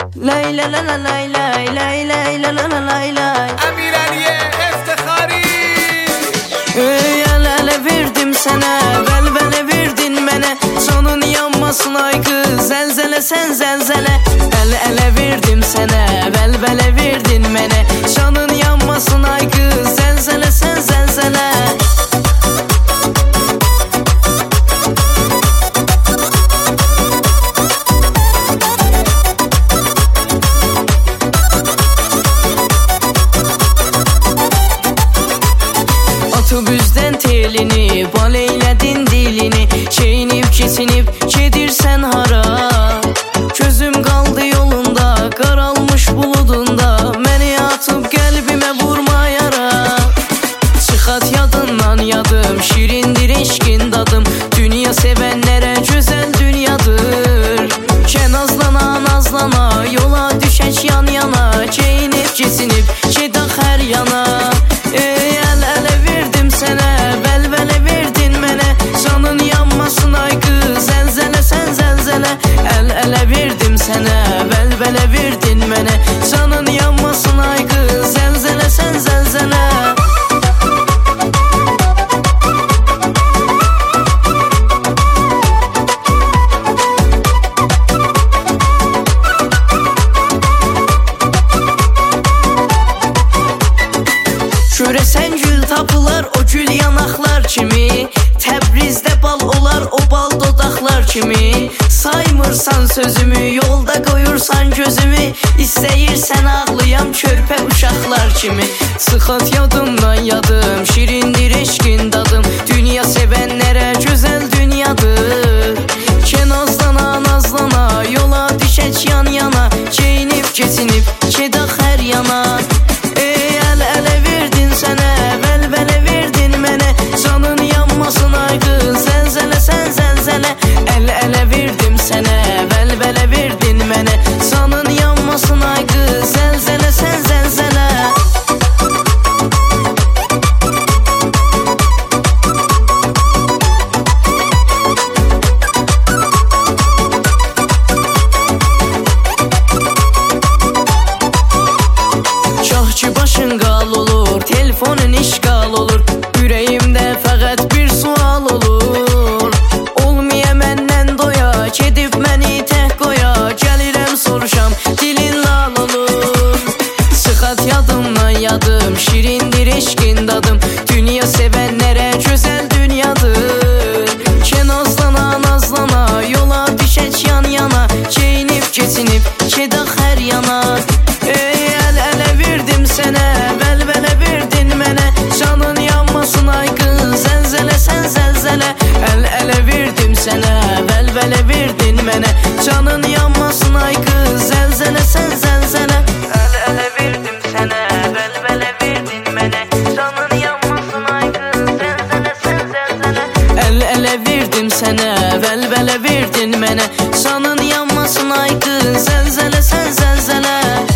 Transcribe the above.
لای لا لا لا لای لای لای لای لا لا لا لای لای Emirəliyə iftixari El ele verdim sənə, vəlvələ verdin mənə, canın yanmasın ay qız, zəlzələ sən zəlzələ. El ele verdim sənə, vəlvələ verdin mənə, canın yanmasın ay qız, zəlzələ sən zəlzələ. Otobüsdən telini, bal eylədin dilini, çeynib keçinib gedirsən hara? Gözüm qaldı yolunda, qaralmış buludunda, məni atıb qəlbimə vurma yara. Çıxat yadından yadım, şirindir eşqin dadım, dünya sevənlərə gözəl dünyadır. Kənazlana, nazlana, yola düşək yan yana, çeynib keçinib gedək hər yana. El ele verdim sənə, vəlvələ verdin mənə, canın yanmasın ay qız, zəlzələ sən zəlzələ. El ele verdim sənə, vəlvələ verdin mənə, canın yanmasın ay qız, zəlzələ sən zəlzələ. Görəsən gül tapılar o gül yanaqlar kimi, Təbrizdə bal olar o bal dodaqlar kimi. Saymırsan sözümü, yolda qoyursan gözümü, İstəyirsən ağlayam körpə uşaqlar kimi. Sıxat yadımdan yadım, şirindir eşqin dadım, dünya sevənlərə gözəl dünyadır. Kənazlana, nazlana, yola düşək yan yana, çeynib keçinib gedək hər yana. El ele verdin sənə, vəlvələ verdin mənə, canın yanmasın ay qız, zəlzələ sən zəlzələ. El ele verdim sənə, vəlvələ verdin mənə, canın yanmasın ay qız, zəlzələ sən zəlzələ. Kah ki başın qal olur, telefonun işgal olur, ürəyimdə fəqət bir sual olur. Olmaya məndən doya, gedib məni tək qoya, gəlirəm soruşam, dilin lal olur. Sıxat yadımdan yadım, şirindir eşqin dadım, dünya sevənlərə gözəl dünyadır. Kənazlana, nazlana, yola düşək yan yana, çeynib keçinib gedək hər yana. El ele verdim sənə, vəlvələ verdin mənə, canın yanmasın ay qız, zəlzələ sən zəlzələ. El ele verdim sənə, vəlvələ verdin mənə, canın yanmasın ay qız, zəlzələ sən zəlzələ. El ele verdim sənə, vəlvələ verdin mənə, canın yanmasın ay qız, zəlzələ sən zəlzələ. El ele verdim sənə, vəlvələ verdin mənə, canın yanmasın ay qız, zəlzələ sən zəlzələ.